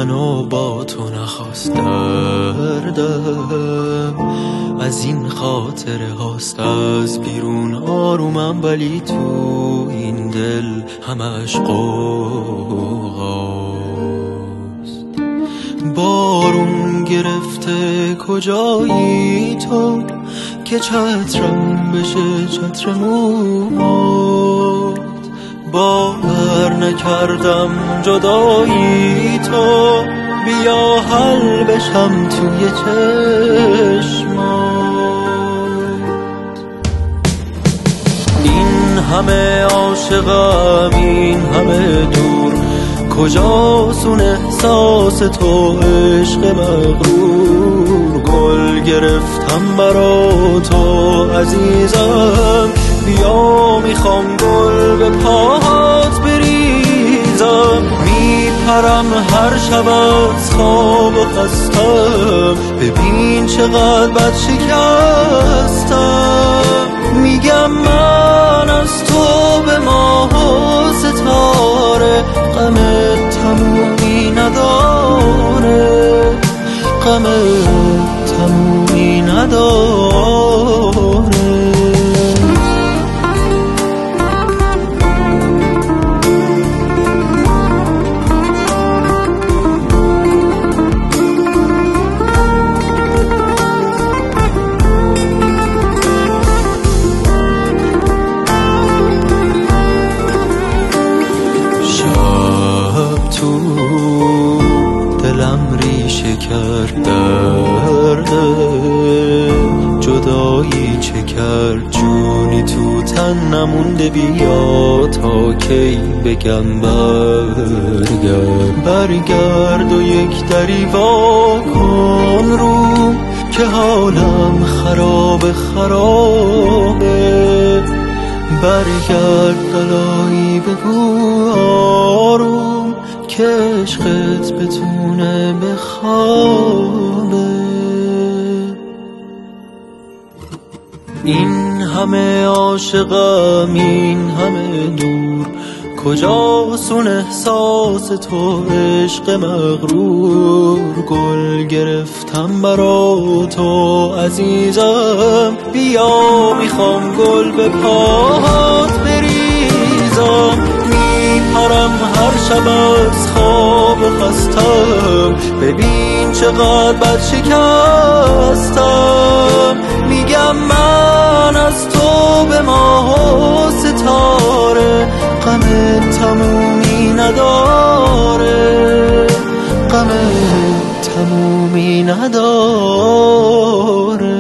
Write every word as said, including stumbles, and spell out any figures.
منو با تو نخواست. دردم از این خاطره هاست، از بیرون آرومم ولی تو این دل همش قوقاست. بارون گرفته کجایی تو که چترم بشه چتر موهات. باور نکردم جدایی تو، بیا حل بشم توی چشمات. این همه عاشقم این همه دور، کجاست احساس تو عشق مغرور. گل گرفتم برا تو عزیزم، بیا میخوام گل به پاهات بریزم. میپرم هر شب از خواب و خستم، ببین چقدر بد شکستم. میگم من از تو به ماه و ستاره، غمت تمومی نداره، غمت تمومی نداره. تو دلم ریشه کرد درده، جدایی چه کرد جونی تو تن نمونده. بیا تا کی بگم برگرد، برگرد و یک دری وا کن رو، که حالم خراب خرابه. برگرد دلایی بگو آروم، که عشقت بتونه بخوابه. این همه عاشقم این همه دور، کجاست اون احساس تو عشق مغرور. گل گرفتم برا تو عزیزم، بیا میخوام گل به پاهات بریزم. میپرم هر شب از خواب و خستم، ببین چقدر بد شکستم. میگم من از تو به ماه و ستاره، غمت تمومی نداره، غمت تمومی نداره.